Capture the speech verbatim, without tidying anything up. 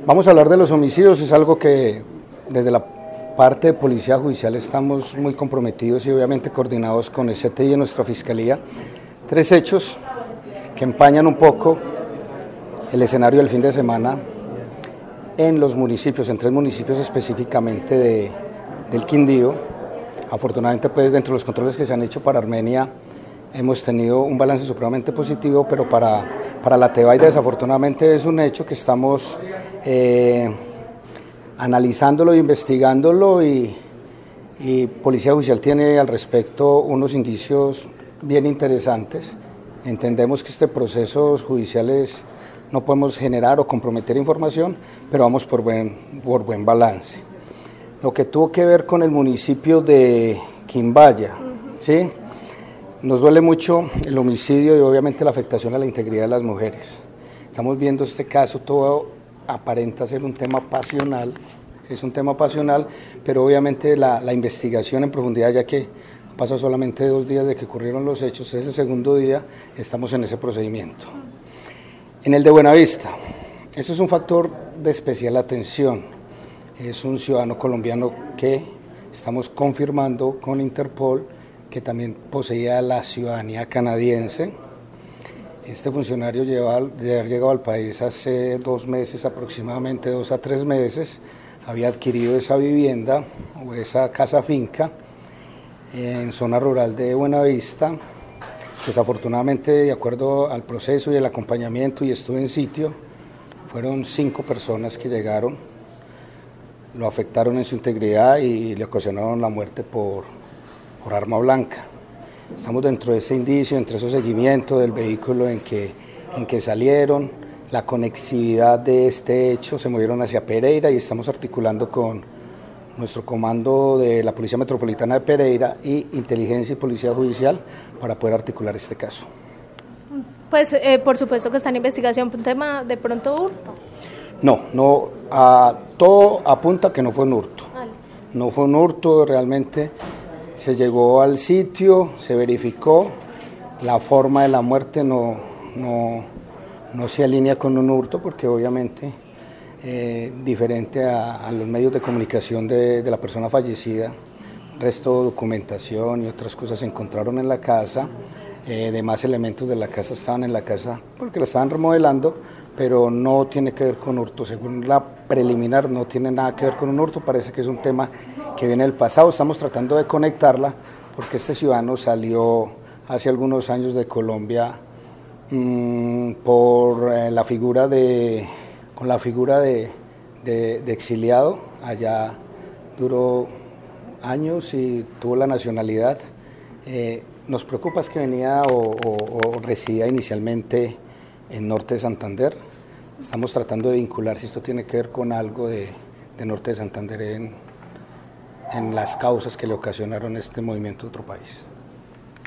Vamos a hablar de los homicidios, es algo que desde la parte de Policía Judicial estamos muy comprometidos y obviamente coordinados con el C T I y nuestra Fiscalía. Tres hechos que empañan un poco el escenario del fin de semana en los municipios, en tres municipios específicamente de, del Quindío. Afortunadamente, pues dentro de los controles que se han hecho para Armenia hemos tenido un balance supremamente positivo, pero para, para la Tebaida desafortunadamente es un hecho que estamos eh, analizándolo e investigándolo y, y Policía Judicial tiene al respecto unos indicios bien interesantes. Entendemos que este proceso judiciales no podemos generar o comprometer información, pero vamos por buen, por buen balance. Lo que tuvo que ver con el municipio de Quimbaya, ¿sí? Nos duele mucho el homicidio y obviamente la afectación a la integridad de las mujeres. Estamos viendo este caso, todo aparenta ser un tema pasional, es un tema pasional, pero obviamente la, la investigación en profundidad, ya que pasa solamente dos días de que ocurrieron los hechos, es el segundo día, estamos en ese procedimiento. En el de Buenavista, eso es un factor de especial atención, es un ciudadano colombiano que estamos confirmando con Interpol que también poseía la ciudadanía canadiense. Este funcionario lleva, de haber llegado al país hace dos meses, aproximadamente dos a tres meses, había adquirido esa vivienda o esa casa finca en zona rural de Buenavista. Desafortunadamente, de acuerdo al proceso y el acompañamiento, y estuve en sitio, fueron cinco personas que llegaron, lo afectaron en su integridad y le ocasionaron la muerte por, por arma blanca. Estamos dentro de ese indicio, entre esos seguimientos del vehículo en que, en que salieron, la conexividad de este hecho, se movieron hacia Pereira y estamos articulando con nuestro comando de la Policía Metropolitana de Pereira y Inteligencia y Policía Judicial para poder articular este caso. Pues eh, por supuesto que está en investigación, un tema de pronto hurto. No, no, a, todo apunta que no fue un hurto. No fue un hurto, realmente se llegó al sitio, se verificó, la forma de la muerte no, no, no se alinea con un hurto porque obviamente eh, diferente a, a los medios de comunicación de, de la persona fallecida, resto de documentación y otras cosas se encontraron en la casa, eh, demás elementos de la casa estaban en la casa porque la estaban remodelando, pero no tiene que ver con hurto, según la preliminar no tiene nada que ver con un hurto, parece que es un tema que viene del pasado, estamos tratando de conectarla porque este ciudadano salió hace algunos años de Colombia mmm, por eh, la figura de, con la figura de, de, de exiliado, allá duró años y tuvo la nacionalidad, eh, nos preocupa es que venía o, o, o residía inicialmente en Norte de Santander. Estamos tratando de vincular si esto tiene que ver con algo de, de Norte de Santander en, en las causas que le ocasionaron este movimiento a otro país.